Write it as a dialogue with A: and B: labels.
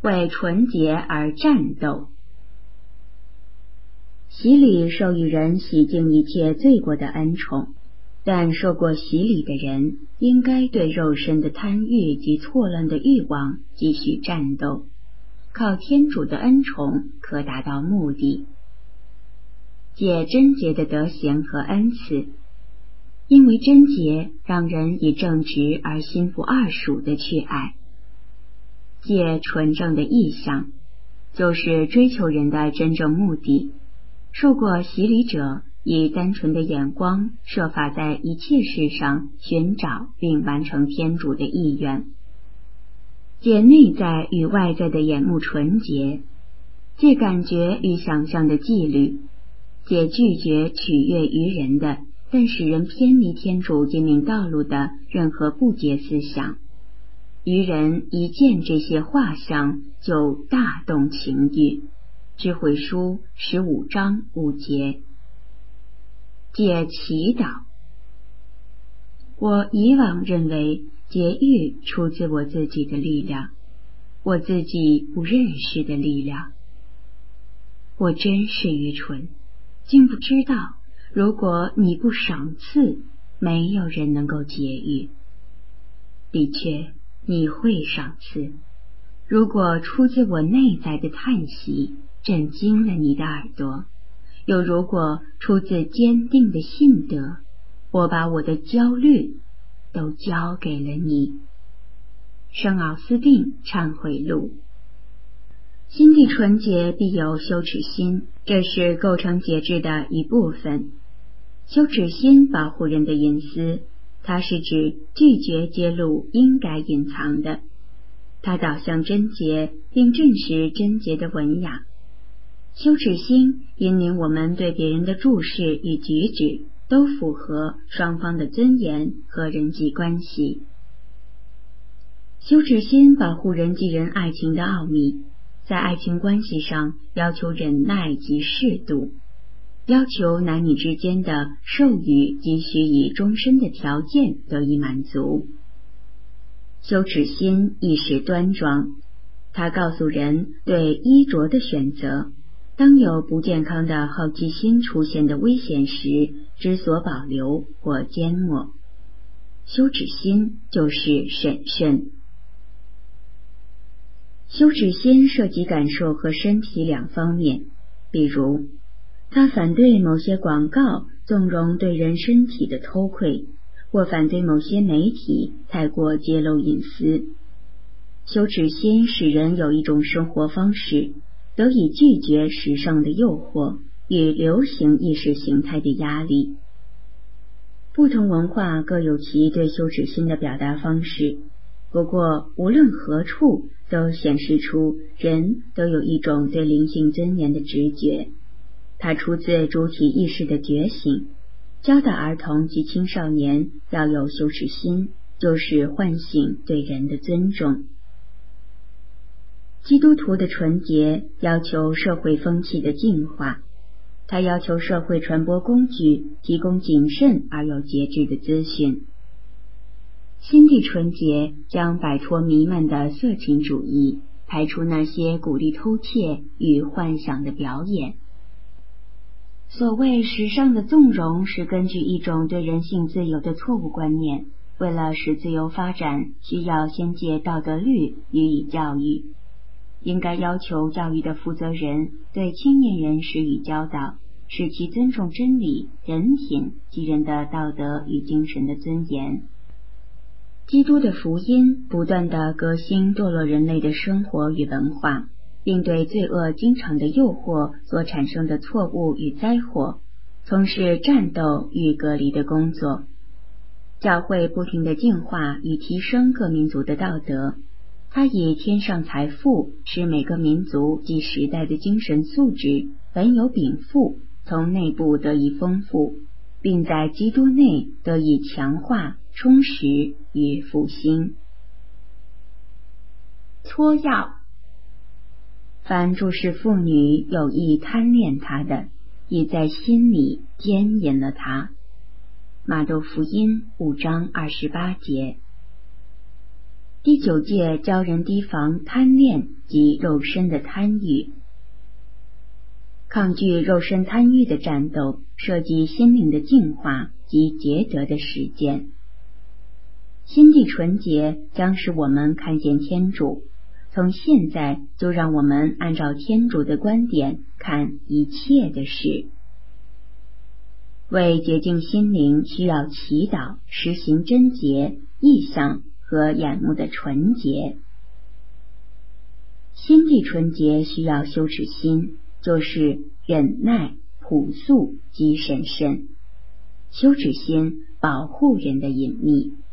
A: 为纯洁而战斗。洗礼授予人洗净一切罪过的恩宠，但受过洗礼的人应该对肉身的贪欲及错乱的欲望继续战斗，靠天主的恩宠可达到目的。借贞洁的德行和恩赐，因为贞洁让人以正直而心不二属的去爱。借纯正的意向，就是追求人的真正目的。受过洗礼者以单纯的眼光设法在一切事上寻找并完成天主的意愿。借内在与外在的眼目纯洁，借感觉与想象的纪律，借拒绝取悦于人的但使人偏离天主诫命道路的任何不洁思想。愚人一见这些画像就大动情欲。智慧书15章5节。借祈祷，我以往认为节欲出自我自己的力量，我自己不认识的力量。我真是愚蠢，竟不知道如果你不赏赐，没有人能够节欲。的确，你会赏赐，如果出自我内在的叹息震惊了你的耳朵，又如果出自坚定的信德，我把我的焦虑都交给了你。圣奥斯定忏悔录。心地纯洁必有羞耻心，这是构成节制的一部分。羞耻心保护人的隐私，它是指拒绝揭露应该隐藏的，它导向贞洁并证实贞洁的文雅。羞耻心引领我们对别人的注视与举止都符合双方的尊严和人际关系。羞耻心保护人际人爱情的奥秘，在爱情关系上要求忍耐及适度，要求男女之间的授予及许以终身的条件得以满足。羞耻心意识端庄，它告诉人对衣着的选择，当有不健康的好奇心出现的危险时知所保留或缄默。羞耻心就是审慎。羞耻心涉及感受和身体两方面，比如他反对某些广告纵容对人身体的偷窥，或反对某些媒体太过揭露隐私。羞耻心使人有一种生活方式，得以拒绝时尚的诱惑与流行意识形态的压力。不同文化各有其对羞耻心的表达方式，不过无论何处都显示出人都有一种对灵性尊严的直觉，它出自主体意识的觉醒。教导儿童及青少年要有羞耻心，就是唤醒对人的尊重。基督徒的纯洁要求社会风气的净化，它要求社会传播工具提供谨慎而有节制的资讯。心地纯洁将摆脱弥漫的色情主义，排除那些鼓励偷窃与幻想的表演。所谓时尚的纵容是根据一种对人性自由的错误观念，为了使自由发展，需要先借道德律予以教育。应该要求教育的负责人对青年人施予教导，使其尊重真理、人品及人的道德与精神的尊严。基督的福音不断地革新堕落人类的生活与文化，并对罪恶经常的诱惑所产生的错误与灾祸从事战斗与隔离的工作。教会不停地净化与提升各民族的道德，它以天上财富使每个民族及时代的精神素质本有禀赋，从内部得以丰富，并在基督内得以强化、充实与复兴。撮要：凡注视妇女有意贪恋她的，已在心里奸淫了她。马窦福音5章28节。 第9诫教人提防贪恋及肉身的贪欲。抗拒肉身贪欲的战斗，涉及心灵的净化及洁德的实践。心地纯洁将使我们看见天主，从现在就让我们按照天主的观点看一切的事。为洁净心灵，需要祈祷、实行贞洁、意向和眼目的纯洁。心地纯洁需要羞耻心，就是忍耐、朴素及审慎。羞耻心保护人的隐秘。